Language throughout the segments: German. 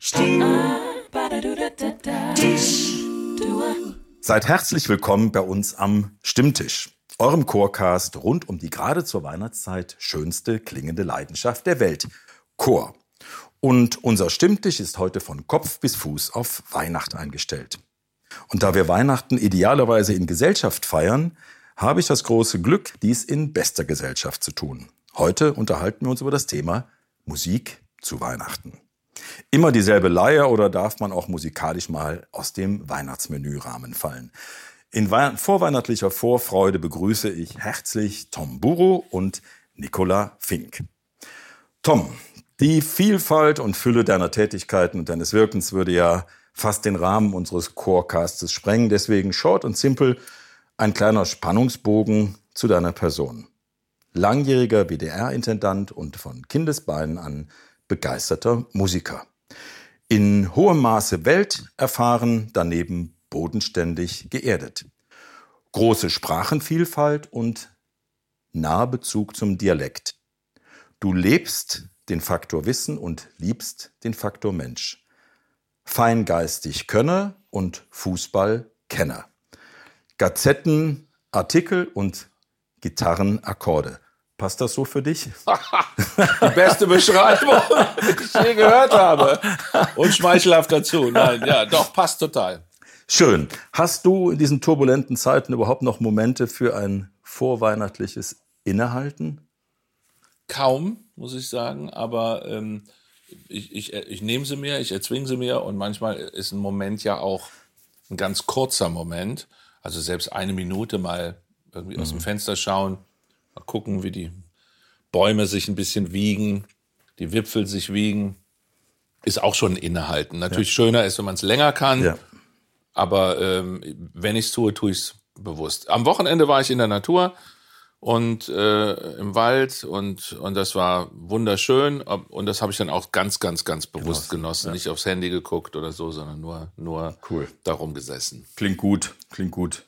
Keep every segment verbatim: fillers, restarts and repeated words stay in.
Seid herzlich willkommen bei uns am Stimmtisch, eurem Chorcast rund um die gerade zur Weihnachtszeit schönste klingende Leidenschaft der Welt, Chor. Und unser Stimmtisch ist heute von Kopf bis Fuß auf Weihnachten eingestellt. Und da wir Weihnachten idealerweise in Gesellschaft feiern, habe ich das große Glück, dies in bester Gesellschaft zu tun. Heute unterhalten wir uns über das Thema Musik zu Weihnachten. Immer dieselbe Leier oder darf man auch musikalisch mal aus dem Weihnachtsmenürahmen fallen? In Wei- vorweihnachtlicher Vorfreude begrüße ich herzlich Tom Buro und Nicola Fink. Tom, die Vielfalt und Fülle deiner Tätigkeiten und deines Wirkens würde ja fast den Rahmen unseres Chorecastes sprengen. Deswegen short und simple ein kleiner Spannungsbogen zu deiner Person. Langjähriger W D R-Intendant und von Kindesbeinen an begeisterter Musiker. In hohem Maße welterfahren, daneben bodenständig geerdet. Große Sprachenvielfalt und naher Bezug zum Dialekt. Du lebst den Faktor Wissen und liebst den Faktor Mensch. Feingeistig Könner und Fußball Kenner. Gazetten, Artikel und Gitarrenakkorde. Passt das so für dich? Die beste Beschreibung, die ich je gehört habe. Und schmeichelhaft dazu. Nein, ja, doch, passt total. Schön. Hast du in diesen turbulenten Zeiten überhaupt noch Momente für ein vorweihnachtliches Innehalten? Kaum, muss ich sagen, aber ähm, ich, ich, ich nehme sie mir, ich erzwinge sie mir und manchmal ist ein Moment ja auch ein ganz kurzer Moment. Also selbst eine Minute mal irgendwie mhm. aus dem Fenster schauen, mal gucken, wie die Bäume sich ein bisschen wiegen, die Wipfel sich wiegen, ist auch schon ein Innehalten. Natürlich ja. schöner ist, wenn man es länger kann, ja. aber ähm, wenn ich es tue, tue ich es bewusst. Am Wochenende war ich in der Natur und äh, im Wald und und das war wunderschön und das habe ich dann auch ganz, ganz, ganz bewusst genossen. genossen. Ja. Nicht aufs Handy geguckt oder so, sondern nur, nur cool. darum gesessen. Klingt gut, klingt gut.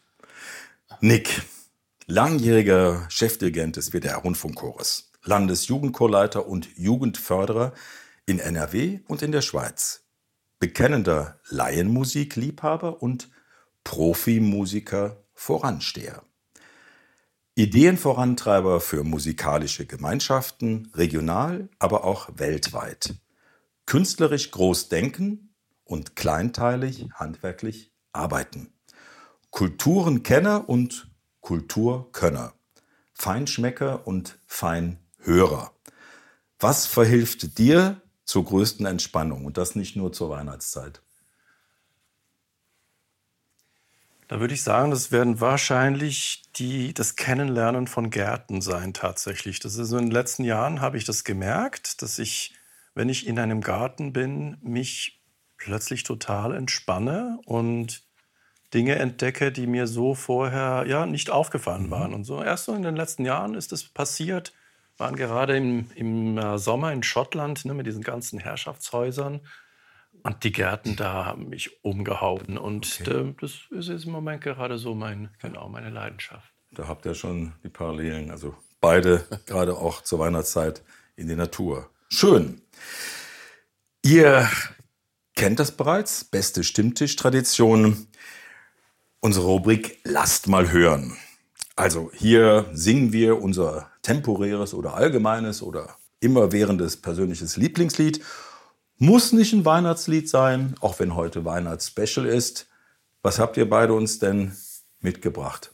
Nick, langjähriger Chefdirigent des W D R-Rundfunkchores, Landesjugendchorleiter und Jugendförderer in N R W und in der Schweiz, bekennender Laienmusikliebhaber und Profimusiker Voransteher. Ideenvorantreiber für musikalische Gemeinschaften, regional, aber auch weltweit. Künstlerisch groß denken und kleinteilig handwerklich arbeiten. Kulturenkenner und Kulturkönner. Feinschmecker und Feinhörer. Was verhilft dir zur größten Entspannung? Und das nicht nur zur Weihnachtszeit. Da würde ich sagen, das werden wahrscheinlich die, das Kennenlernen von Gärten sein tatsächlich. Das ist so in den letzten Jahren habe ich das gemerkt, dass ich, wenn ich in einem Garten bin, mich plötzlich total entspanne und Dinge entdecke, die mir so vorher ja nicht aufgefallen waren. Und so erst so in den letzten Jahren ist das passiert. Wir waren gerade im, im Sommer in Schottland, ne, mit diesen ganzen Herrschaftshäusern. Und die Gärten da haben mich umgehauen. Und okay. äh, das ist jetzt im Moment gerade so mein, genau, meine Leidenschaft. Da habt ihr schon die Parallelen. Also beide gerade auch zur Weihnachtszeit in die Natur. Schön. Ihr kennt das bereits. Beste Stimmtisch-Tradition. Unsere Rubrik Lasst mal hören. Also hier singen wir unser temporäres oder allgemeines oder immerwährendes persönliches Lieblingslied. Muss nicht ein Weihnachtslied sein, auch wenn heute Weihnachtsspecial ist. Was habt ihr beide uns denn mitgebracht?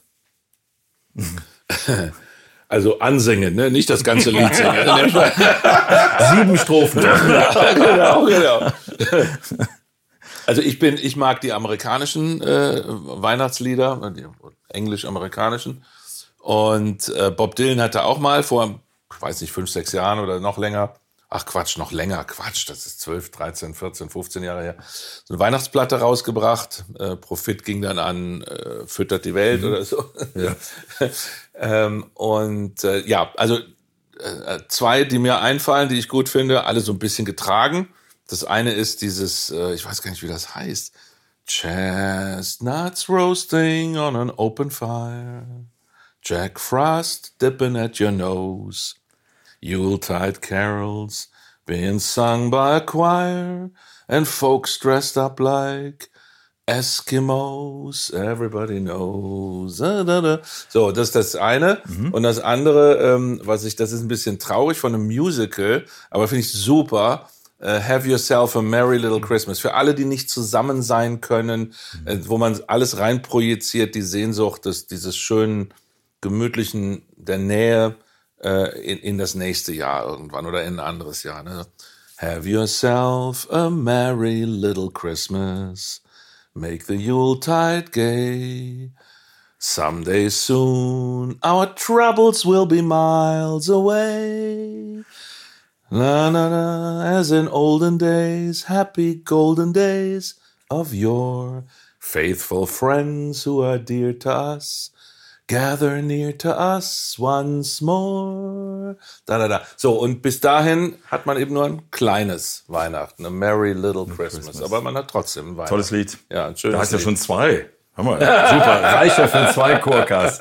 Also ansingen, ne? Nicht das ganze Lied singen. Sieben Strophen. Genau, genau. Also ich bin, ich mag die amerikanischen äh, Weihnachtslieder, die englisch-amerikanischen. Und äh, Bob Dylan hatte auch mal vor, ich weiß nicht, fünf, sechs Jahren oder noch länger, ach Quatsch, noch länger, Quatsch, das ist zwölf, dreizehn, vierzehn, fünfzehn Jahre her, so eine Weihnachtsplatte rausgebracht. Äh, Profit ging dann an äh, Füttert die Welt mhm. oder so. Ja. ähm, und äh, ja, also äh, zwei, die mir einfallen, die ich gut finde, alle so ein bisschen getragen. Das eine ist dieses, äh, ich weiß gar nicht, wie das heißt, Chestnuts roasting on an open fire, Jack Frost dipping at your nose, Yuletide carols being sung by a choir and folks dressed up like Eskimos, everybody knows. So, das ist das eine. Mhm. Und das andere, ähm, was ich, das ist ein bisschen traurig von einem Musical, aber finde ich super. Uh, Have Yourself a Merry Little Christmas. Für alle, die nicht zusammen sein können, mhm. äh, wo man alles reinprojiziert, die Sehnsucht des, dieses schönen, gemütlichen, der Nähe äh, in, in das nächste Jahr irgendwann oder in ein anderes Jahr. Ne? Have yourself a merry little Christmas. Make the Yuletide gay. Someday soon our troubles will be miles away. Na, na, na, as in olden days, happy golden days of yore. Faithful friends who are dear to us, gather near to us once more. Da, da, da. So, und bis dahin hat man eben nur ein kleines Weihnachten, a merry little Christmas. Christmas. Aber man hat trotzdem ein Weihnachten. Tolles Lied. Ja, ein schönes Da hast du ja Lied. schon zwei. Hammer. Super, reicher für zwei Chorcast.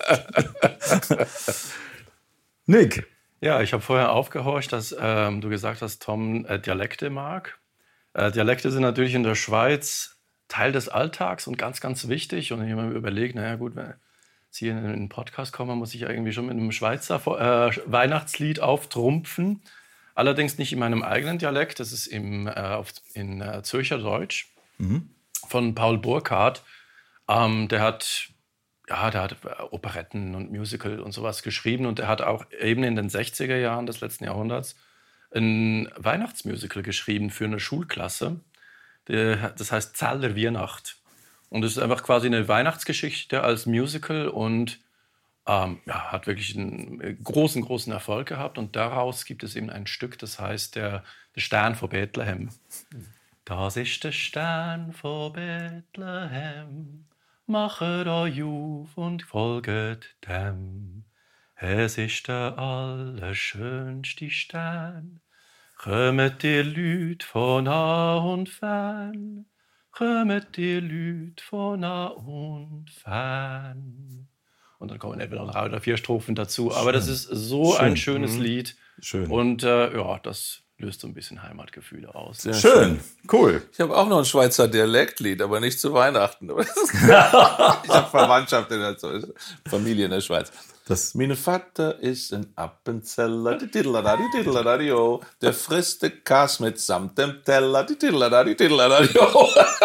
Nick. Ja, ich habe vorher aufgehorcht, dass ähm, du gesagt hast, Tom äh, Dialekte mag. Äh, Dialekte sind natürlich in der Schweiz Teil des Alltags und ganz, ganz wichtig. Und ich habe mir überlegt, naja gut, wenn jetzt hier in einen Podcast komme, muss ich ja irgendwie schon mit einem Schweizer äh, Weihnachtslied auftrumpfen. Allerdings nicht in meinem eigenen Dialekt, das ist im, äh, auf, in äh, Zürcher Deutsch mhm. von Paul Burkhardt. Ähm, der hat... Ja, der hat Operetten und Musical und sowas geschrieben und er hat auch eben in den sechziger Jahren des letzten Jahrhunderts ein Weihnachtsmusical geschrieben für eine Schulklasse. Das heißt Zeller Weihnacht. Und es ist einfach quasi eine Weihnachtsgeschichte als Musical und ähm, ja, hat wirklich einen großen, großen Erfolg gehabt. Und daraus gibt es eben ein Stück, das heißt der, der Stern von Bethlehem. Das ist der Stern von Bethlehem. Machet euch auf und folget dem. Es ist der allerschönste Stern. Kommet ihr Lüt von nah und fern. Kommet ihr Lüt von nah und fern. Und dann kommen eben noch drei oder vier Strophen dazu. Schön. Aber das ist so schön. Ein schönes mhm. Lied. Schön. Und äh, ja, das löst so ein bisschen Heimatgefühle aus. Sehr schön, cool. Ich habe auch noch ein Schweizer Dialektlied, aber nicht zu Weihnachten. Ich habe Verwandtschaft in der Familie in der Schweiz. Das mein Vater ist ein Appenzeller, die Tiddler, die Tiddler, die oh. Der frisst den Kas mitsamt dem Teller, die Tiddler, die Tiddler, die oh.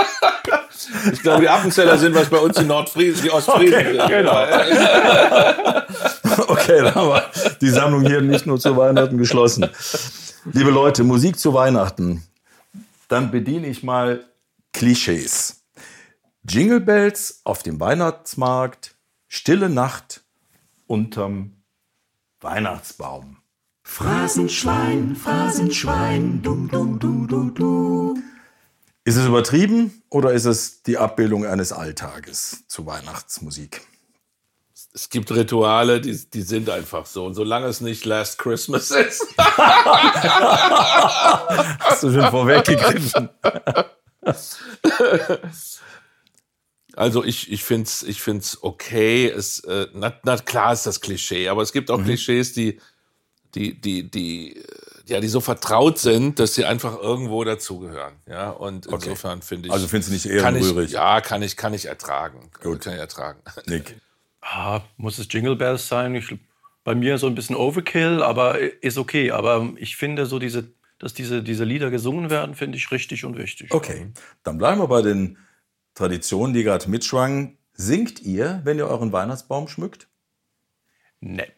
Ich glaube, die Appenzeller sind was bei uns in Nordfriesen, die Ostfriesen. Okay, genau. Okay, dann haben wir die Sammlung hier nicht nur zu Weihnachten geschlossen. Liebe Leute, Musik zu Weihnachten. Dann bediene ich mal Klischees. Jingle Bells auf dem Weihnachtsmarkt, stille Nacht unterm Weihnachtsbaum. Phrasenschwein, Phrasenschwein, du, du, du, du, du. Ist es übertrieben oder ist es die Abbildung eines Alltages zu Weihnachtsmusik? Es gibt Rituale, die, die sind einfach so. Und solange es nicht Last Christmas ist. Hast du schon vorweggegriffen. Also ich, ich finde es ich find's okay. Es, äh, na, na klar ist das Klischee, aber es gibt auch mhm. Klischees, die, die, die, die, ja, die so vertraut sind, dass sie einfach irgendwo dazugehören. Ja, und okay. Insofern finde ich. Also findest du nicht ehrenrührig? Ja, kann ich, kann ich ertragen. Gut. Kann ich ertragen. Nick. Ah, muss es Jingle Bells sein? Ich, bei mir so ein bisschen Overkill, aber ist okay. Aber ich finde, so diese, dass diese, diese Lieder gesungen werden, finde ich richtig und wichtig. Okay, dann bleiben wir bei den Traditionen, die gerade mitschwangen. Singt ihr, wenn ihr euren Weihnachtsbaum schmückt? Nee.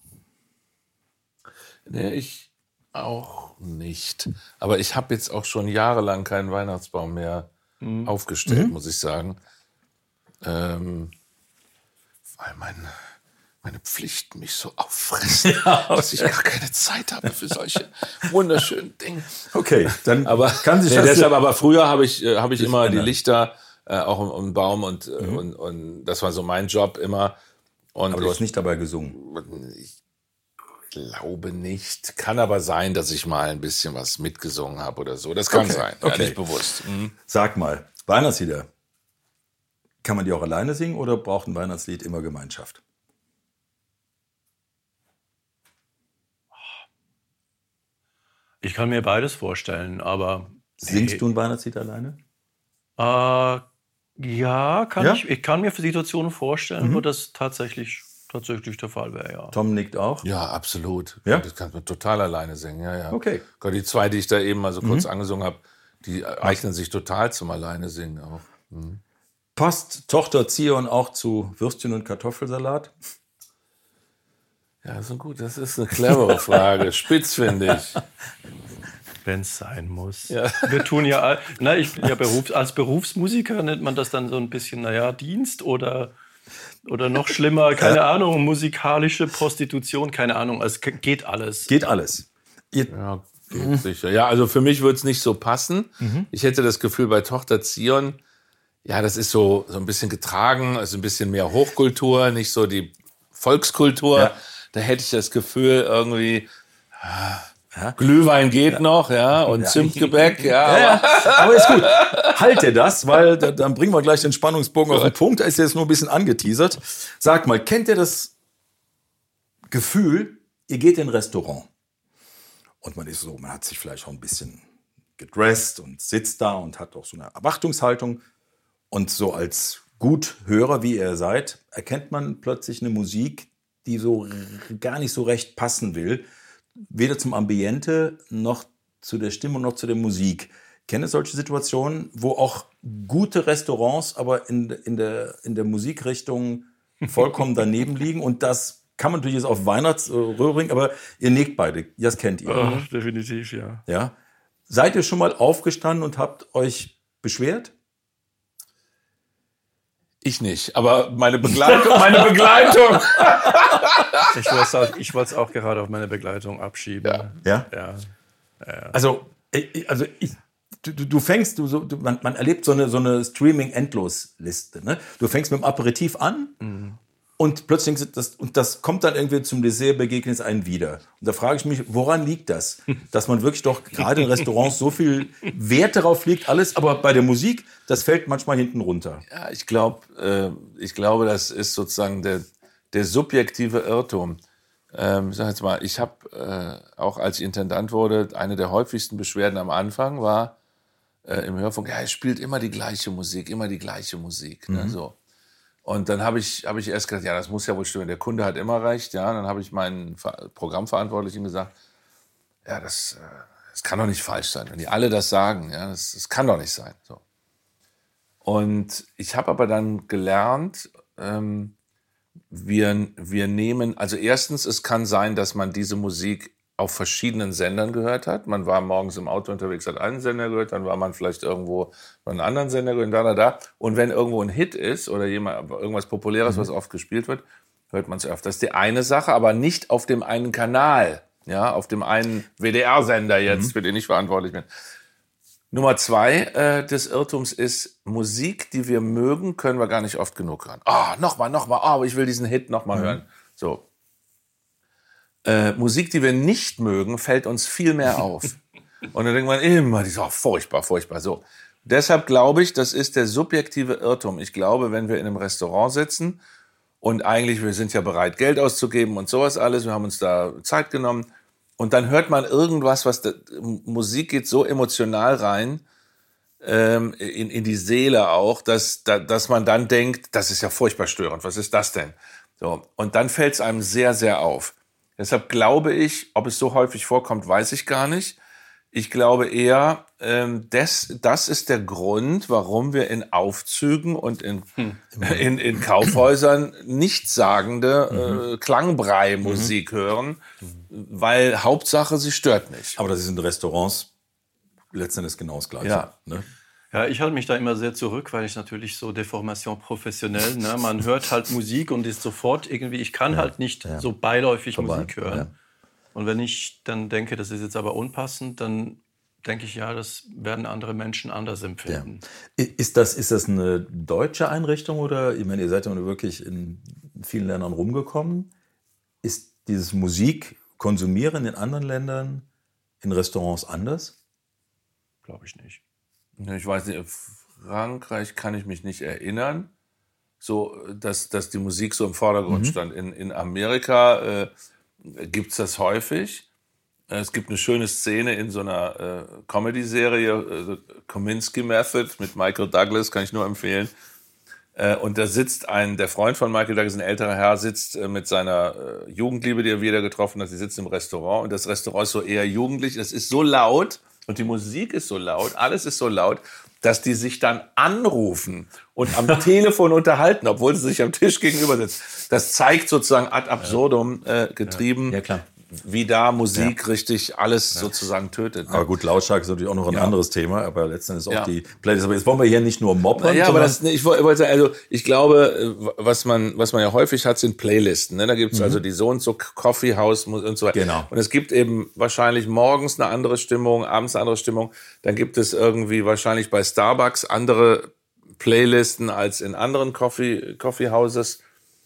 Nee, ich auch nicht. Aber ich habe jetzt auch schon jahrelang keinen Weihnachtsbaum mehr mhm. aufgestellt, mhm. muss ich sagen. Ähm... Weil mein, meine Pflichten mich so auffressen, ja, dass ich gar keine Zeit habe für solche wunderschönen Dinge. Okay, dann aber kann sich nee, das deshalb. Aber früher habe ich äh, habe ich immer ändern. Die Lichter äh, auch um, um den Baum und, mhm. und und das war so mein Job immer. Und aber du ich, hast nicht dabei gesungen. Ich glaube nicht. Kann aber sein, dass ich mal ein bisschen was mitgesungen habe oder so. Das kann okay. sein. Okay. Ja, nicht bewusst. Mhm. Sag mal, Weihnachtslieder. Kann man die auch alleine singen oder braucht ein Weihnachtslied immer Gemeinschaft? Ich kann mir beides vorstellen, aber... Singst hey, du ein Weihnachtslied alleine? Äh, ja, kann Ja? Ich, ich kann mir Situationen vorstellen, Mhm. wo das tatsächlich, tatsächlich der Fall wäre, ja. Tom nickt auch. Ja, absolut. Ja? Das kann man total alleine singen, ja, ja. Okay. Gott, die zwei, die ich da eben mal so kurz angesungen habe, die eignen sich total zum Alleine singen auch. Mhm. Passt Tochter Zion auch zu Würstchen und Kartoffelsalat? Ja, das ist, gut. Das ist eine clevere Frage. Spitz, finde ich. Wenn es sein muss. Ja. Wir tun ja, all- na, ich bin ja Berufs-, als Berufsmusiker nennt man das dann so ein bisschen, naja, Dienst oder, oder noch schlimmer, keine Ahnung, musikalische Prostitution, keine Ahnung, es ge- geht alles. Geht alles. Ihr, Ja, geht sicher. Ja, also für mich würde es nicht so passen. Ich hätte das Gefühl, bei Tochter Zion, ja, das ist so, so ein bisschen getragen, also ein bisschen mehr Hochkultur, nicht so die Volkskultur. Ja. Da hätte ich das Gefühl, irgendwie, ah, Glühwein geht noch, ja, und Zimtgebäck, ja. Ja, ja, aber ist gut. Halt dir das, weil da, dann bringen wir gleich den Spannungsbogen auf den Punkt. Da ist jetzt nur ein bisschen angeteasert. Sag mal, kennt ihr das Gefühl, ihr geht in ein Restaurant und man ist so, man hat sich vielleicht auch ein bisschen gedresst und sitzt da und hat auch so eine Erwartungshaltung und so als Guthörer, wie ihr seid, erkennt man plötzlich eine Musik, die so r- gar nicht so recht passen will. Weder zum Ambiente noch zu der Stimmung noch zu der Musik. Kenne solche Situationen, wo auch gute Restaurants aber in, in, der, in der Musikrichtung vollkommen daneben liegen. Und das kann man natürlich jetzt auf Weihnachtsröhre bringen, aber ihr nickt beide. Das kennt ihr. Oh, definitiv, ja. Ja? Seid ihr schon mal aufgestanden und habt euch beschwert? Ich nicht, aber meine Begleitung, meine Begleitung. Ich wollte es auch, ich wollte es auch gerade auf meine Begleitung abschieben. Ja. Ja. Also, ich- also ich, du, du du fängst, du, so, du, man, man erlebt so eine, so eine Streaming-Endlos-Liste. Ne? Du fängst mit dem Aperitif an und plötzlich denkst du, das, und das kommt dann irgendwie zum Dessert, begegnet es einen wieder. Und da frage ich mich, woran liegt das? Dass man wirklich doch gerade in Restaurants so viel Wert darauf legt, alles, aber bei der Musik, das fällt manchmal hinten runter. Ja, ich glaube, äh, ich glaube, das ist sozusagen der, der subjektive Irrtum. Ähm, ich sag jetzt mal, ich habe äh, auch als ich Intendant wurde, eine der häufigsten Beschwerden am Anfang war äh, im Hörfunk, ja, es spielt immer die gleiche Musik, immer die gleiche Musik. Ne, so. Und dann habe ich, hab ich erst gedacht, ja, das muss ja wohl stimmen, der Kunde hat immer recht. Ja, und dann habe ich meinen Ver- Programmverantwortlichen gesagt, ja, das, äh, das kann doch nicht falsch sein, wenn die alle das sagen. Ja, das, das kann doch nicht sein. So. Und ich habe aber dann gelernt, ähm, wir, wir nehmen, also erstens, es kann sein, dass man diese Musik auf verschiedenen Sendern gehört hat. Man war morgens im Auto unterwegs, hat einen Sender gehört, dann war man vielleicht irgendwo bei einem anderen Sender gehört, da, da, da. Und wenn irgendwo ein Hit ist oder jemand, irgendwas Populäres, was oft gespielt wird, hört man es öfter. Das ist die eine Sache, aber nicht auf dem einen Kanal, ja, auf dem einen W D R-Sender jetzt, für den ich verantwortlich bin. Nummer zwei äh, des Irrtums ist, Musik, die wir mögen, können wir gar nicht oft genug hören. Ah, oh, nochmal, nochmal, oh, ich will diesen Hit nochmal hören. So. Äh, Musik, die wir nicht mögen, fällt uns viel mehr auf. Und dann denkt man immer, die ist oh, furchtbar, furchtbar. So. Deshalb glaube ich, das ist der subjektive Irrtum. Ich glaube, wenn wir in einem Restaurant sitzen und eigentlich, wir sind ja bereit, Geld auszugeben und sowas alles, wir haben uns da Zeit genommen, und dann hört man irgendwas, was da, Musik geht so emotional rein, ähm, in, in die Seele auch, dass, da, dass man dann denkt, das ist ja furchtbar störend, was ist das denn? So. Und dann fällt es einem sehr, sehr auf. Deshalb glaube ich, ob es so häufig vorkommt, weiß ich gar nicht. Ich glaube eher, ähm, das, das ist der Grund, warum wir in Aufzügen und in, hm. in, in Kaufhäusern nichtssagende äh, Klangbrei-Musik mhm. hören, weil Hauptsache, sie stört nicht. Aber das ist in Restaurants letztendlich genau das Gleiche. Ja. Ne? Ja, ich halte mich da immer sehr zurück, weil ich natürlich so Deformation professionell, ne? Man hört halt Musik und ist sofort irgendwie, ich kann ja, halt nicht ja. so beiläufig Vorbei. Musik hören. Ja. Und wenn ich dann denke, das ist jetzt aber unpassend, dann denke ich, ja, das werden andere Menschen anders empfinden. Ja. Ist das, ist das eine deutsche Einrichtung oder, ich meine, ihr seid ja wirklich in vielen Ländern rumgekommen. Ist dieses Musikkonsumieren in anderen Ländern in Restaurants anders? Glaube ich nicht. Ich weiß nicht, in Frankreich kann ich mich nicht erinnern, so, dass, dass die Musik so im Vordergrund mhm. stand. In, in Amerika äh, gibt es das häufig. Es gibt eine schöne Szene in so einer äh, Comedy-Serie, äh, Kominsky Method mit Michael Douglas, kann ich nur empfehlen. Äh, und da sitzt ein, der Freund von Michael Douglas, ein älterer Herr, sitzt äh, mit seiner äh, Jugendliebe, die er wieder getroffen hat. Sie sitzen im Restaurant und das Restaurant ist so eher jugendlich. Es ist so laut und die Musik ist so laut, alles ist so laut, dass die sich dann anrufen und am Telefon unterhalten, obwohl sie sich am Tisch gegenüber sitzen. Das zeigt sozusagen ad absurdum äh, getrieben. Ja, klar. Wie da Musik ja. richtig alles ja. sozusagen tötet. Ne? Aber gut, Lautstark ist natürlich auch noch ein ja. anderes Thema, aber letztendlich auch ja. die Playlist. Aber jetzt wollen wir hier nicht nur moppern. Ja, aber das, ich wollte sagen, also ich glaube, was man, was man ja häufig hat, sind Playlisten. Ne? Da gibt's mhm. also die so und so Coffee House und so weiter. Genau. Und es gibt eben wahrscheinlich morgens eine andere Stimmung, abends eine andere Stimmung. Dann gibt es irgendwie wahrscheinlich bei Starbucks andere Playlisten als in anderen Coffee, Coffee Houses.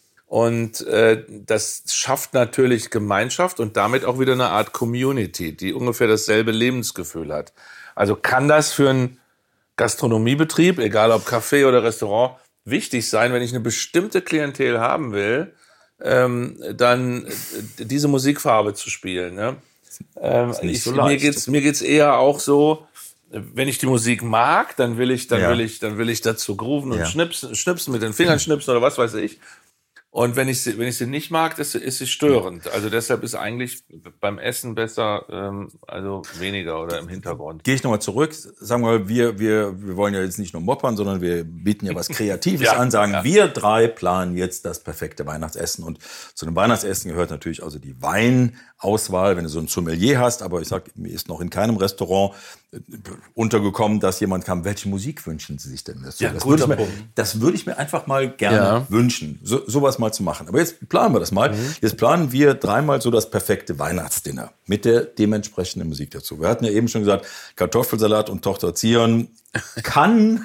Und äh, das schafft natürlich Gemeinschaft und damit auch wieder eine Art Community, die ungefähr dasselbe Lebensgefühl hat. Also kann das für einen Gastronomiebetrieb, egal ob Café oder Restaurant, wichtig sein, wenn ich eine bestimmte Klientel haben will, ähm, dann diese Musikfarbe zu spielen. Ne? Ähm, ist nicht ich, so mir leicht. geht's mir geht's eher auch so, wenn ich die Musik mag, dann will ich, dann Ja. will ich, dann will ich dazu grooven und Ja. schnipsen, schnipsen mit den Fingern schnipsen oder was weiß ich. Und wenn ich sie, wenn ich sie nicht mag, ist, ist sie störend. Also deshalb ist eigentlich beim Essen besser, ähm, also weniger oder im Hintergrund. Gehe ich nochmal zurück, sagen wir mal, wir, wir, wir wollen ja jetzt nicht nur moppern, sondern wir bieten ja was Kreatives Ja, an, sagen, ja. wir drei planen jetzt das perfekte Weihnachtsessen. Und zu dem Weihnachtsessen gehört natürlich also die Weinauswahl, wenn du so ein Sommelier hast, aber ich sag, mir ist noch in keinem Restaurant äh, untergekommen, dass jemand kam, welche Musik wünschen Sie sich denn? Das, Ja, das, guter würde ich mir, Punkt. das würde ich mir einfach mal gerne Ja. wünschen, so, sowas mal zu machen. Aber jetzt planen wir das mal. Jetzt planen wir dreimal so das perfekte Weihnachtsdinner mit der dementsprechenden Musik dazu. Wir hatten ja eben schon gesagt, Kartoffelsalat und Tochter Zion kann,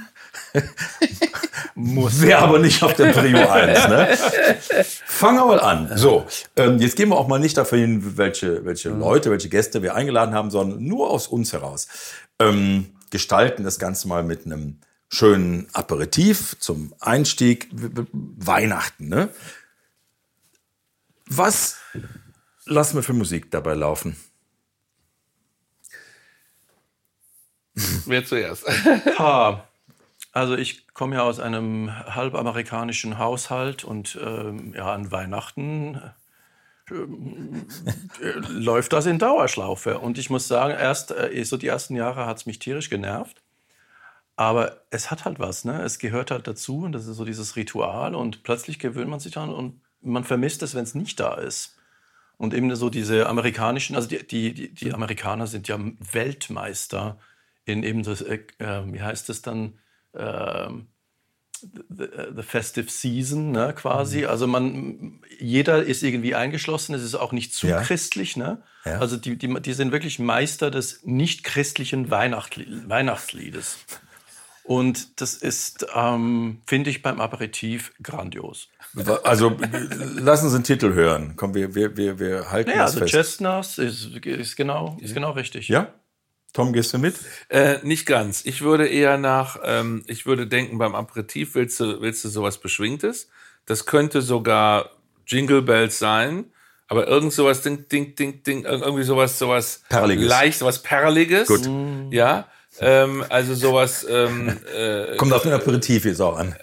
muss, wäre aber nicht auf der Prio eins. Ne? Fangen wir mal an. So, ähm, jetzt gehen wir auch mal nicht dafür hin, welche, welche Leute, welche Gäste wir eingeladen haben, sondern nur aus uns heraus. Ähm, gestalten das Ganze mal mit einem schönen Aperitif zum Einstieg. W- w- Weihnachten, ne? Was lassen wir für Musik dabei laufen? Wer zuerst? Ha. Also ich komme ja aus einem halb amerikanischen Haushalt und ähm, ja, an Weihnachten ähm, äh, läuft das in Dauerschlaufe. Und ich muss sagen, erst äh, so die ersten Jahre hat es mich tierisch genervt. Aber es hat halt was, ne? Es gehört halt dazu und das ist so dieses Ritual und plötzlich gewöhnt man sich daran und man vermisst es, wenn es nicht da ist. Und eben so diese amerikanischen, also die, die, die, die Amerikaner sind ja Weltmeister in eben das, äh, wie heißt es dann, ähm, the, the festive season, ne, quasi. Also man, jeder ist irgendwie eingeschlossen, es ist auch nicht zu Ja. christlich, ne? Ja. Also die, die, die sind wirklich Meister des nicht-christlichen Weihnachtli- Weihnachtsliedes. Und das ist, ähm, finde ich, beim Aperitif grandios. Also lassen Sie einen Titel hören. Komm, wir, wir, wir, wir halten Ja, das also fest. Chestnuts ist, ist, genau, ist genau richtig. Ja? Tom, gehst du mit? Äh, nicht ganz. Ich würde eher nach, ähm, ich würde denken, beim Aperitif willst du, willst du sowas Beschwingtes. Das könnte sogar Jingle Bells sein, aber irgend sowas, ding, ding, ding, ding, irgendwie sowas, sowas Perliges. leicht, was Perliges. Gut. Ja, ähm, also sowas, ähm, äh, Kommt auf den Aperitif jetzt auch an.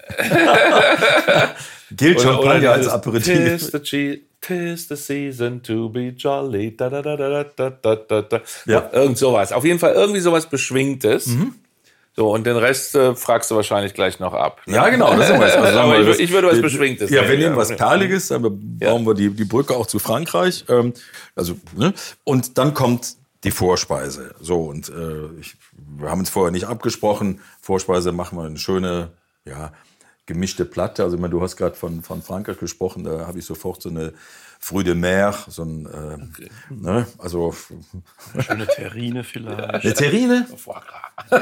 Gilt Champagner als dieses Aperitif. Tis the, che- tis the season to be jolly. Da, da, da, da, da, da, da, da. Ja. Irgend sowas. Auf jeden Fall irgendwie sowas Beschwingtes. So, und den Rest äh, fragst du wahrscheinlich gleich noch ab. Ne? Ja, genau. Das ist was. Also sagen Aber wir, ich, das- wür- ich würde was wir- Beschwingtes Ja, wir nehmen, nehmen ja. was Perliges, dann bauen wir die, die Brücke auch zu Frankreich. Ähm, also, ne? Und dann kommt die Vorspeise. So, und äh, ich, wir haben uns vorher nicht abgesprochen. Vorspeise machen wir eine schöne, ja, gemischte Platte. Also, ich meine, du hast gerade von, von Frankreich gesprochen, da habe ich sofort so eine Fruit de mer, so ein, äh, ne? Also, Schöne Terrine vielleicht. eine Terrine? Foie gras.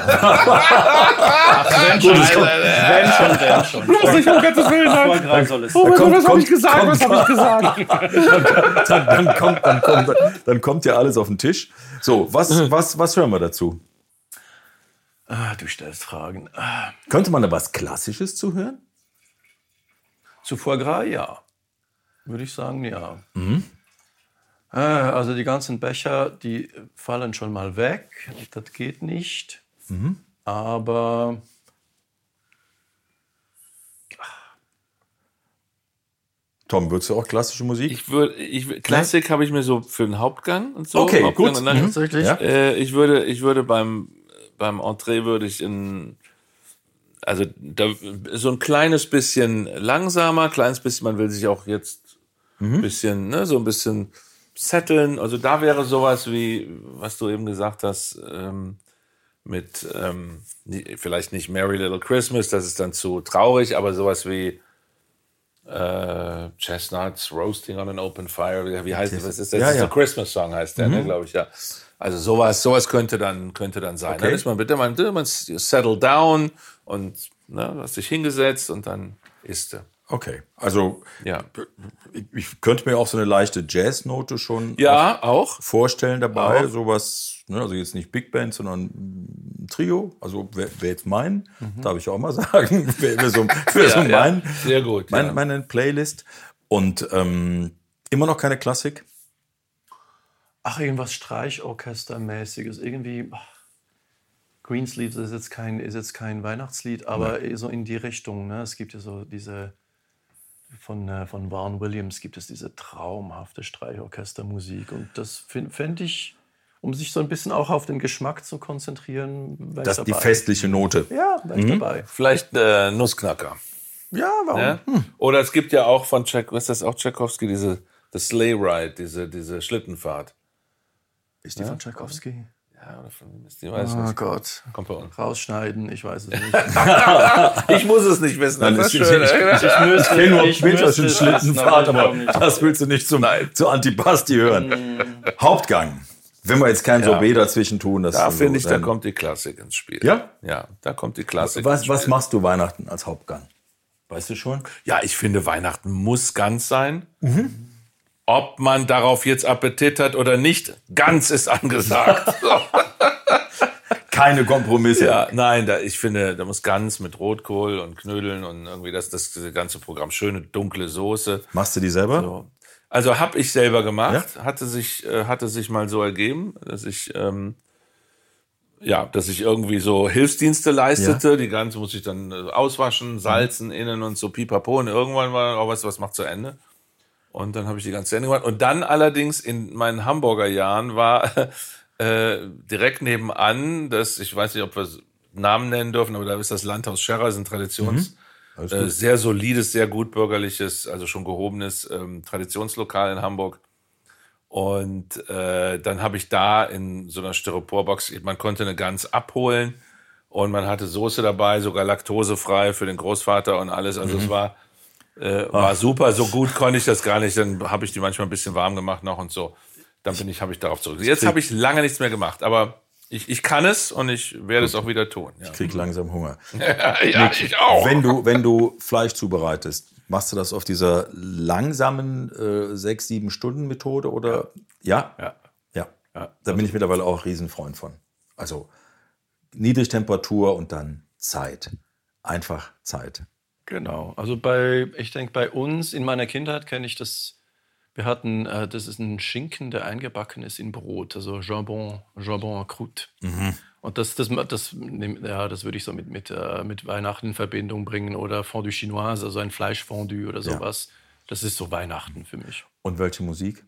Wenn schon, wenn schon, wenn schon. Bloß nicht, um Gottes Willen, nein. Foie Gras soll es Oh, sein. was, kommt- was habe kommt- ich gesagt? kommt- Was habe ich gesagt? dann, dann, kommt, dann, kommt, dann kommt ja alles auf den Tisch. So, was, was, was hören wir dazu? Ah, du stellst Fragen. Ah, Könnte man da was Klassisches zuhören? zu Foie Gras, ja. Würde ich sagen, ja. Äh, also die ganzen Becher, die fallen schon mal weg. Das geht nicht. Mhm. Aber... Tom, würdest du auch klassische Musik? Ich würde, ich, Klassik habe ich mir so für den Hauptgang und so. Okay, Hauptgang gut. Und dann, Mhm. Ja. äh, ich würde, ich würde beim, beim Entree würde ich in, also da, so ein kleines bisschen langsamer, kleines bisschen, man will sich auch jetzt ein bisschen, ne, so ein bisschen setteln. Also da wäre sowas wie, was du eben gesagt hast, ähm, mit, ähm, vielleicht nicht Merry Little Christmas, das ist dann zu traurig, aber sowas wie äh, Chestnuts Roasting on an Open Fire, wie heißt das? Was ist das? Ja, Das ist ja. ein Christmas Song, heißt der, mhm. ne, glaube ich, ja. Also sowas, sowas könnte dann, könnte dann sein. Okay. Dann ist man bitte, man, man settle down und, ne, hast dich hingesetzt und dann isst du. Okay, also Ja. ich, ich könnte mir auch so eine leichte Jazznote schon Ja, auch. vorstellen dabei, Auch. sowas, ne, also jetzt nicht Big Band, sondern ein Trio, also wäre wär jetzt mein, darf ich auch mal sagen, wäre wär so, wär so Ja, ja. mein, Sehr gut, mein, ja. meine Playlist und ähm, immer noch keine Klassik. Ach, irgendwas Streichorchestermäßiges. Irgendwie. Ach, Greensleeves ist jetzt kein, ist jetzt kein Weihnachtslied, aber so in die Richtung. Ne? Es gibt ja so diese. Von, äh, von Vaughan Williams gibt es diese traumhafte Streichorchestermusik. Und das fände ich, um sich so ein bisschen auch auf den Geschmack zu konzentrieren, wär Das ich ist die dabei. festliche Note. Ja, wäre ich dabei. Vielleicht äh, Nussknacker. Ja, warum? Ja? Oder es gibt ja auch von Tchaikovsky, was ist das auch Tchaikovsky, diese The Sleigh Ride, diese, diese Schlittenfahrt. Ist die von Tchaikovsky? Ja, oder von wem ist die? Weiß Oh nicht. Gott. Kommt bei uns. Rausschneiden, ich weiß es nicht. Ich muss es nicht wissen. Nein, Das das ist ist schön. nicht- ey. Ich müsste, Ich kenne nur ich müsste winterschen es Schlittenfahrt, wissen, aber ich glaube das willst du nicht zum, zu Antipasti hören. Hauptgang. Wenn wir jetzt kein Ja. Sorbet dazwischen tun, das Da so, finde ich, da dann- kommt die Klassik ins Spiel. Ja? Ja, da kommt die Klassik Was, ins was Spiel. machst du Weihnachten als Hauptgang? Weißt du schon? Ja, ich finde, Weihnachten muss ganz sein. Ob man darauf jetzt Appetit hat oder nicht, ganz ist angesagt. Keine Kompromisse. Ja, nein, da, ich finde, da muss ganz mit Rotkohl und Knödeln und irgendwie das, das ganze Programm. Schöne dunkle Soße. Machst du die selber? So. Also habe ich selber gemacht, hatte sich äh, hatte sich mal so ergeben, dass ich ähm, ja, dass ich irgendwie so Hilfsdienste leistete. Die ganze muss ich dann äh, auswaschen, salzen innen und so pipapo. Und irgendwann war auch was, was macht zu Ende. Und dann habe ich die ganze Sendung gemacht. Und dann allerdings in meinen Hamburger Jahren war äh, direkt nebenan, das, ich weiß nicht, ob wir Namen nennen dürfen, aber da ist das Landhaus Scherrer, ist ein Traditions, Alles äh, gut. sehr solides, sehr gut bürgerliches, also schon gehobenes ähm, Traditionslokal in Hamburg. Und äh, dann habe ich da in so einer Styroporbox, man konnte eine Gans abholen und man hatte Soße dabei, sogar laktosefrei für den Großvater und alles. Also es war äh, war super, so gut konnte ich das gar nicht. Dann habe ich die manchmal ein bisschen warm gemacht noch und so. Dann bin ich, habe ich darauf zurück. Jetzt habe ich lange nichts mehr gemacht, aber ich, ich kann es und ich werde es auch wieder tun. Ja, Ich krieg langsam Hunger. ja ich auch. Wenn du, wenn du Fleisch zubereitest, machst du das auf dieser langsamen äh, sechs, sieben Stunden Methode oder? Ja? Ja. Ja. Ja. Da bin ich mittlerweile auch Riesenfreund von. Also Niedrigtemperatur und dann Zeit. Einfach Zeit. Genau. Also bei, ich denke, bei uns in meiner Kindheit kenne ich das. Wir hatten, äh, das ist ein Schinken, der eingebacken ist in Brot, also Jambon, Jambon en croûte. Und das, das, das, nehm- ja, das würde ich so mit, mit, äh, mit Weihnachten in Verbindung bringen oder Fondue Chinoise, also ein Fleischfondue oder sowas. Das ist so Weihnachten für mich. Und welche Musik?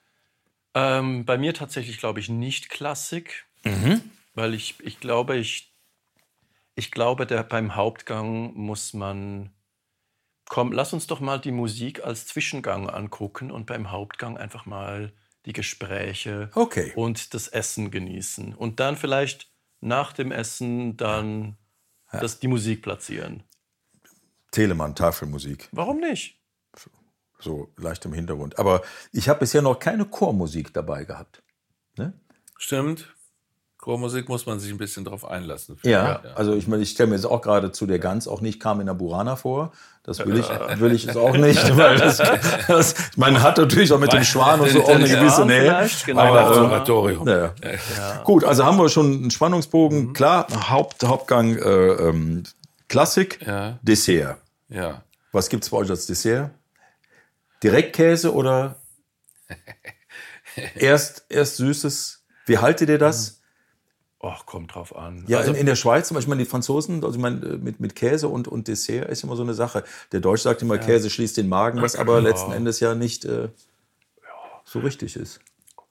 Ähm, bei mir tatsächlich, glaube ich, nicht Klassik, weil ich, ich glaube, ich, ich glaube, der, beim Hauptgang muss man, komm, lass uns doch mal die Musik als Zwischengang angucken und beim Hauptgang einfach mal die Gespräche Okay. und das Essen genießen. Und dann vielleicht nach dem Essen dann das, die Musik platzieren. Telemann, Tafelmusik. Warum nicht? So leicht im Hintergrund. Aber ich habe bisher noch keine Chormusik dabei gehabt. Ne? Stimmt. Chormusik muss man sich ein bisschen drauf einlassen. Ja, also ich meine, ich stelle mir jetzt auch gerade zu der Gans auch nicht Carmina Burana vor. Das will ich, will ich jetzt auch nicht, weil das, das ich meine, hat natürlich auch mit dem Schwan und so auch eine Ja, gewisse Nähe. vielleicht, genau. Aber, äh, Weihnachtsoratorium. ja. Gut, also haben wir schon einen Spannungsbogen. Klar, Haupt, Hauptgang äh, ähm, Klassik, Ja. Dessert. Ja. Was gibt's bei euch als Dessert? Direktkäse oder? erst, erst Süßes. Wie haltet ihr das? Ach, kommt drauf an. Ja, also, in, in der Schweiz zum Beispiel, ich meine, die Franzosen, also ich meine, mit, mit Käse und, und Dessert ist immer so eine Sache. Der Deutsche sagt immer, Käse schließt den Magen, was aber letzten Endes ja nicht äh, so richtig ist.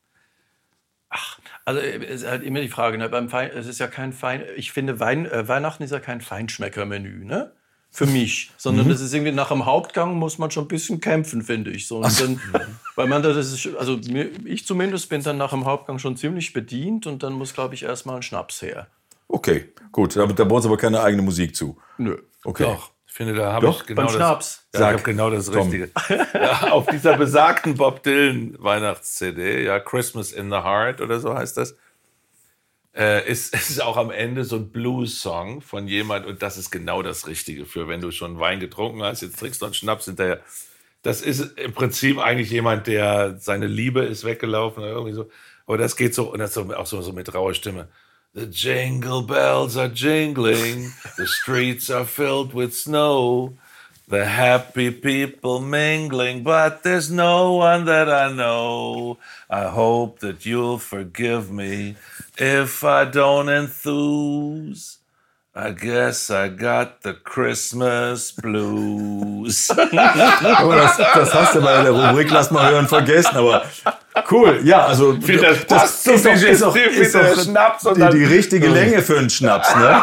Also es ist halt immer die Frage, ne? Beim Fein, es ist ja kein Fein, ich finde Wein, äh, Weihnachten ist ja kein Feinschmeckermenü, ne? Für mich, sondern Mhm. das ist irgendwie nach dem Hauptgang muss man schon ein bisschen kämpfen, finde ich. So, und dann, weil man da, das ist, also mir, ich zumindest bin dann nach dem Hauptgang schon ziemlich bedient und dann muss, glaube ich, erstmal ein Schnaps her. Okay, gut. Da, da braucht es aber keine eigene Musik zu. Nö. Okay. Doch, ich finde, da habe Doch, ich genau beim das, Schnaps. Ja, Sag, ich habe genau das Tom. Richtige. Ja, auf dieser besagten Bob Dylan Weihnachts-C D, ja, Christmas in the Heart oder so heißt das, äh, ist, ist auch am Ende so ein Blues-Song von jemand und das ist genau das Richtige für, wenn du schon Wein getrunken hast, jetzt trinkst du einen Schnaps hinterher. Das ist im Prinzip eigentlich jemand, der seine Liebe ist weggelaufen oder irgendwie so. Aber das geht so, und das ist so, auch so, so mit rauer Stimme. The jingle bells are jingling, the streets are filled with snow, the happy people mingling, but there's no one that I know. I hope that you'll forgive me if I don't enthuse. I guess I got the Christmas blues. Aber das, das hast du bei der Rubrik Lass mal hören vergessen, aber cool. Ja, also Ich finde, das passt ist zum doch, ist doch, Digestiv ist mit der doch Schnaps und die, dann- die richtige Länge für einen Schnaps, ne?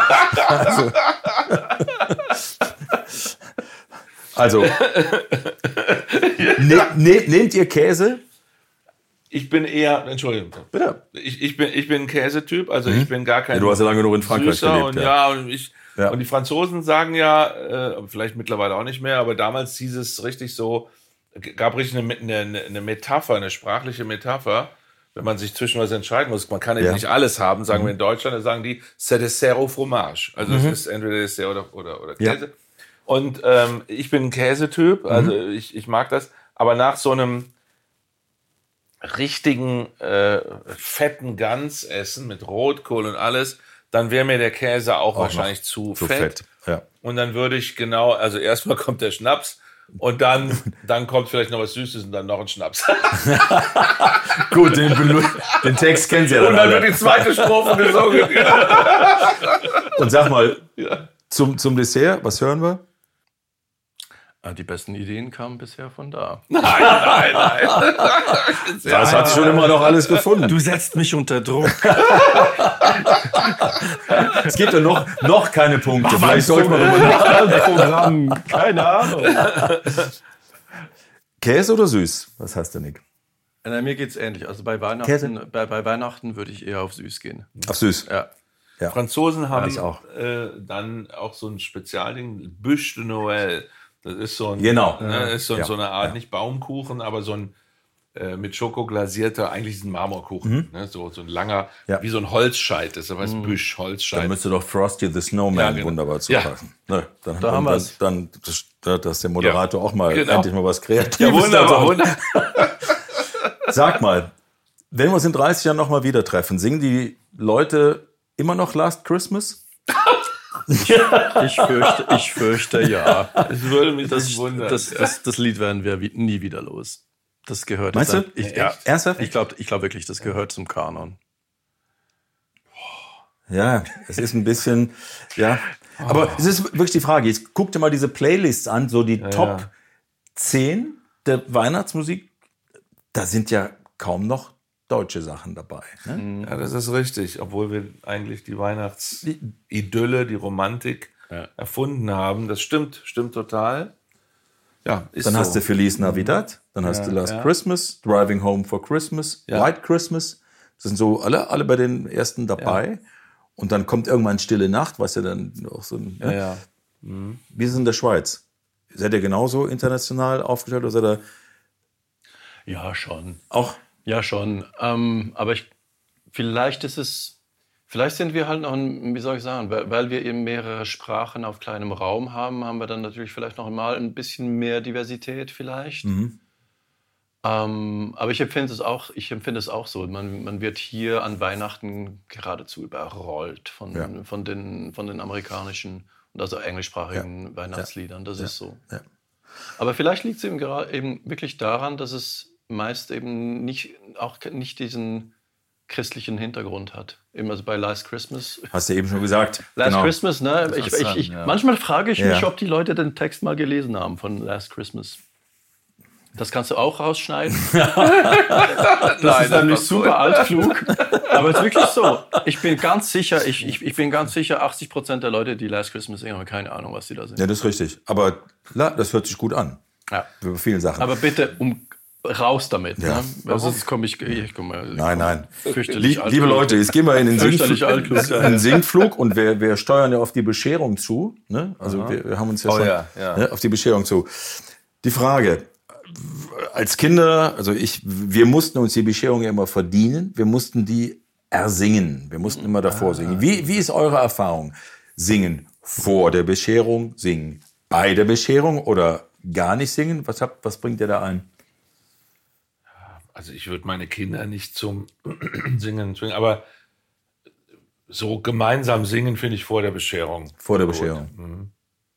Also, also ne, ne, nehmt ihr Käse? Ich bin eher, Entschuldigung, Bitte. ich, ich, bin, ich bin ein Käsetyp, also ich bin gar kein Ja, du hast ja lange genug in Frankreich Süßer gelebt, und ja. ja, und, ich, Ja. und die Franzosen sagen ja, äh, vielleicht mittlerweile auch nicht mehr, aber damals hieß es richtig so, gab richtig eine, eine, eine Metapher, eine sprachliche Metapher, wenn man sich zwischen was entscheiden muss. Man kann eben Ja. nicht alles haben, sagen wir in Deutschland, da sagen die, c'est dessert au fromage. Also es ist entweder Dessert oder, oder, oder Ja. Käse. Und ähm, ich bin ein Käsetyp, also ich, ich mag das, aber nach so einem richtigen äh, fetten Gansessen mit Rotkohl und alles, dann wäre mir der Käse auch, wahrscheinlich zu, Zu fett. fett. Ja. Und dann würde ich genau, also erstmal kommt der Schnaps und dann, dann kommt vielleicht noch was Süßes und dann noch ein Schnaps. Gut, den, Belu- den Text kennen Sie ja dann Und dann alle. wird die zweite Strophe gesungen. Und sag mal, zum, zum Dessert, was hören wir? Ah, die besten Ideen kamen bisher von da. Nein, nein, nein. Das hat schon immer noch alles gefunden. Du setzt mich unter Druck. Es gibt ja noch, noch keine Punkte. Vielleicht sollte man darüber nach- Programm. Keine Ahnung. Käse oder süß? Was heißt der, Nick? Na, mir geht's ähnlich. Also bei Weihnachten, Käse? bei, bei Weihnachten würde ich eher auf süß gehen. Auf süß. Ja. Franzosen haben ich auch. Äh, dann auch so ein Spezialding, Bûche de Noël. Das ist so, ein, Genau. ne, ist so, Ja. so eine Art, nicht Baumkuchen, aber so ein äh, mit Schoko glasierter, eigentlich ist ein Marmorkuchen. Ne, so, so ein langer, Ja. wie so ein Holzscheit. Das heißt Büsch, Dann Holzscheit. müsste doch Frosty the Snowman Ja, genau. wunderbar Ja. zupassen. Ne, dann, Da haben dann, wir's. dann, dann, dass der Moderator auch mal Genau. endlich mal was Kreatives Ja, wunderbar, dazu- wunderbar. Sag mal, wenn wir uns in dreißig Jahren noch mal wieder treffen, singen die Leute immer noch Last Christmas? Ich fürchte, ich fürchte ja. Das würde mich Das, nicht wundern. das, das, das Lied werden wir wie- nie wieder los. Das gehört Meinst jetzt du? an- Ich, Ja. ja, Ernsthaft? ich glaube ich glaub wirklich, das gehört zum Kanon. Ja, es ist ein bisschen, ja. Aber es ist wirklich die Frage, jetzt guck dir mal diese Playlists an, so die Top zehn der Weihnachtsmusik, da sind ja kaum noch deutsche Sachen dabei. Ne? Ja, das ist richtig. Obwohl wir eigentlich die Weihnachtsidylle, die Romantik Ja. erfunden haben. Das stimmt, stimmt total. Ja, ist Dann so. hast du Feliz Navidad, dann hast Ja, du Last ja. Christmas, Driving Home for Christmas, Ja. White Christmas. Das sind so alle, alle bei den ersten dabei. Und dann kommt irgendwann Stille Nacht, was ja dann auch so ein. Ja, Ne? ja. Wie ist es in der Schweiz? Seid ihr genauso international aufgestellt oder seid ihr Ja, schon. auch? Ja, schon. Ähm, aber ich, vielleicht ist es, vielleicht sind wir halt noch, ein, wie soll ich sagen, weil, weil wir eben mehrere Sprachen auf kleinem Raum haben, haben wir dann natürlich vielleicht noch mal ein bisschen mehr Diversität vielleicht. Ähm, aber ich empfinde es auch, ich empfinde es auch so. Man, man wird hier an Weihnachten geradezu überrollt von, Ja. von, den, von den amerikanischen und also englischsprachigen Weihnachtsliedern. Das ist so. Ja. Aber vielleicht liegt es eben, gera- eben wirklich daran, dass es meist eben nicht, auch nicht diesen christlichen Hintergrund hat. Immer so bei Last Christmas. Hast du eben schon gesagt. Last genau. Christmas, ne? Ich, ich, ich, ja. Manchmal frage ich mich, Ja. ob die Leute den Text mal gelesen haben von Last Christmas. Das kannst du auch rausschneiden. Das Nein, ist nämlich das super altklug. Aber es ist wirklich so. Ich bin ganz sicher, ich, ich, ich bin ganz sicher, achtzig Prozent der Leute, die Last Christmas singen, haben keine Ahnung, was die da singen. Ja, das ist richtig. Aber la, das hört sich gut an. Ja. Für viele Sachen. Aber bitte um raus damit. Ja. Ne? Weil sonst komme ich, ich komm mal, Nein, nein. fürchterlich Lie- altklug. Liebe Leute, jetzt gehen wir in den, Fürchterlich Singflug, altklug, ja, in den Singflug und wir, wir steuern ja auf die Bescherung zu. Ne? Also wir, wir haben uns ja Oh schon ja, ja. Ne, auf die Bescherung zu. Die Frage, als Kinder, also ich, wir mussten uns die Bescherung ja immer verdienen. Wir mussten die ersingen. Wir mussten immer davor singen. Wie, wie ist eure Erfahrung? Singen vor der Bescherung, singen bei der Bescherung oder gar nicht singen? Was, habt, was bringt ihr da ein? Also ich würde meine Kinder nicht zum Singen zwingen, aber so gemeinsam singen finde ich vor der Bescherung. Vor der gut. Bescherung.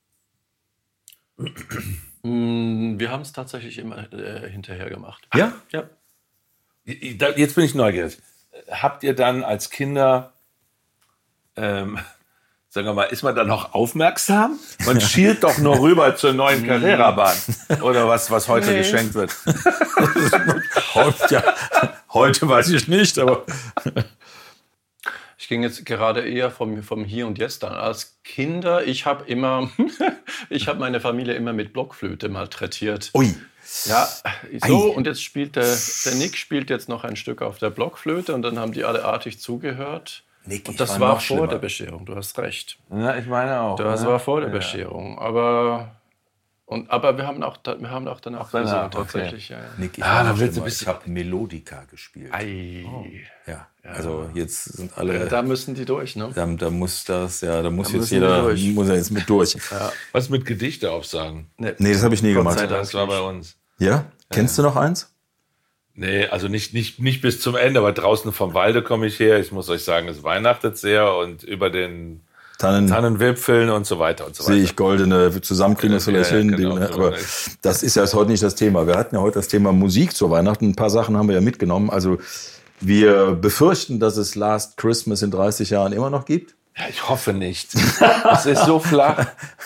Wir haben es tatsächlich immer äh, hinterher gemacht. Ja? Ja. Jetzt bin ich neugierig. Habt ihr dann als Kinder, ähm, sagen wir mal, ist man dann noch aufmerksam? Man schielt doch nur rüber zur neuen Carrera-Bahn. Oder was, was heute Nee. geschenkt wird. Heute, ja, heute weiß ich nicht, aber Ich ging jetzt gerade eher vom, vom Hier und Jetzt an. Als Kinder, ich habe immer, ich habe meine Familie immer mit Blockflöte malträtiert. ui. Ja, so, Ei. und jetzt spielt der, der Nick spielt jetzt noch ein Stück auf der Blockflöte und dann haben die alle artig zugehört. Nick, ich Und das war war, noch vor schlimmer. der Bescherung, du hast recht. Ja, ich meine auch. Das ne? war vor der Ja. Bescherung, aber, und, aber wir haben auch, da- wir haben auch danach danach, gesungen, okay. tatsächlich. Ja. Nick, ich, Ah, war dann noch willst du schlimmer. ein bisschen- Ich habe Melodica gespielt. Ei. Ja. Also jetzt sind Ja, alle. da müssen die durch, ne? Da, da muss das, ja, da muss Da jetzt müssen jeder, wir durch. muss er jetzt mit durch. Was mit Gedichte aufsagen? Nee, das habe ich nie Gott gemacht. sei Dank. Das war bei uns. Ja? Kennst du noch eins? Nee, also nicht, nicht, nicht bis zum Ende, aber draußen vom Walde komme ich her. Ich muss euch sagen, es weihnachtet sehr und über den Tannen, Tannenwipfeln und so weiter und so weiter. sehe ich goldene, zusammenkriegen das Ja, vielleicht ja, hin. genau, die- ne? so Aber ist. das ist ja jetzt heute nicht das Thema. Wir hatten ja heute das Thema Musik zu Weihnachten. Ein paar Sachen haben wir ja mitgenommen. Also wir befürchten, dass es Last Christmas in dreißig Jahren immer noch gibt. Ja, ich hoffe nicht. Es ist so flach.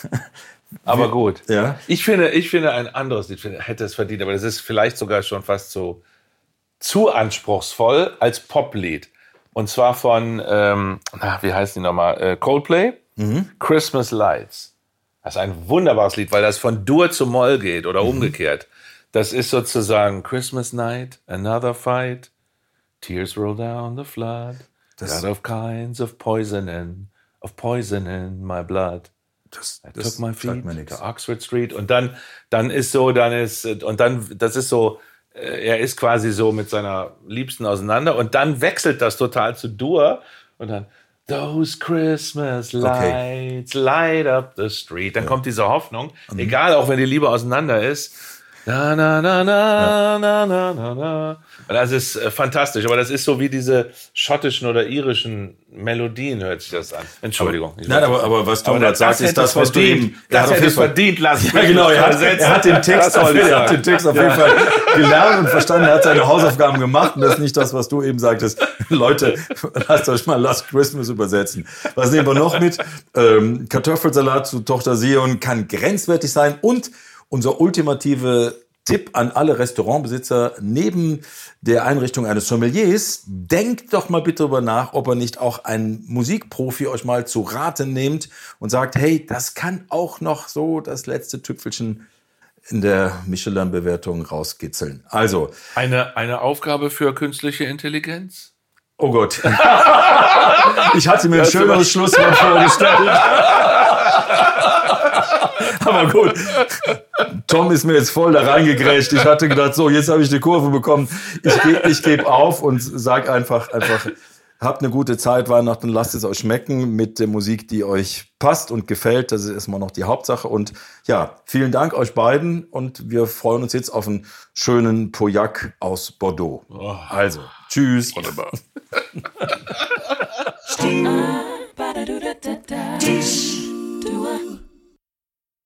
Aber gut. Ja. Ich finde, ich finde ein anderes Lied finde, hätte es verdient, aber das ist vielleicht sogar schon fast so zu anspruchsvoll als Poplied. Und zwar von, ähm, na, wie heißt die nochmal? Äh, Coldplay? Christmas Lights. Das ist ein wunderbares Lied, weil das von Dur zu Moll geht oder umgekehrt. Das ist sozusagen Christmas Night, another fight, tears roll down the flood, Das- God of kinds of poisoning, of poison in my blood. Das, I das took my sagt feet mir nichts. to Oxford Street und dann, dann ist so, dann ist, und dann, das ist so, äh, er ist quasi so mit seiner Liebsten auseinander und dann wechselt das total zu Dur und dann, those Christmas lights light up the street. Dann kommt diese Hoffnung, egal, auch wenn die Liebe auseinander ist. Na, na, na, na, na, na, na, na. Und das ist äh, fantastisch, aber das ist so wie diese schottischen oder irischen Melodien, hört sich das an. Entschuldigung. ich Nein, weiß aber, nicht. aber was Tom Aber gerade das sagt, ist hätte das, es was du verdient. eben... Das hat auf hätte jeden es Fall- verdient, lass Ja, genau, er hat, übersetzen. er hat den Text, Das auf, wollte ich er hat sagen. den Text auf jeden Fall gelernt und verstanden, er hat seine Hausaufgaben gemacht und das ist nicht das, was du eben sagtest. Leute, lasst euch mal Last Christmas übersetzen. Was nehmen wir noch mit? Ähm, Kartoffelsalat zu Tochter Sion kann grenzwertig sein und unser ultimative Tipp an alle Restaurantbesitzer, neben der Einrichtung eines Sommeliers, denkt doch mal bitte darüber nach, ob ihr nicht auch einen Musikprofi euch mal zu Rate nehmt und sagt, hey, das kann auch noch so das letzte Tüpfelchen in der Michelin-Bewertung rauskitzeln. Also, Eine, eine Aufgabe für künstliche Intelligenz? oh Gott. Ich hatte mir ein schöneres Schlusswort vorgestellt. Aber gut, Tom ist mir jetzt voll da reingegrätscht. Ich hatte gedacht, so, jetzt habe ich die Kurve bekommen. Ich gebe ich geb auf und sag einfach, einfach, habt eine gute Zeit, Weihnachten, lasst es euch schmecken mit der Musik, die euch passt und gefällt. Das ist erstmal noch die Hauptsache. Und ja, vielen Dank euch beiden und wir freuen uns jetzt auf einen schönen Pauillac aus Bordeaux. Also, tschüss. Wunderbar. Tisch, du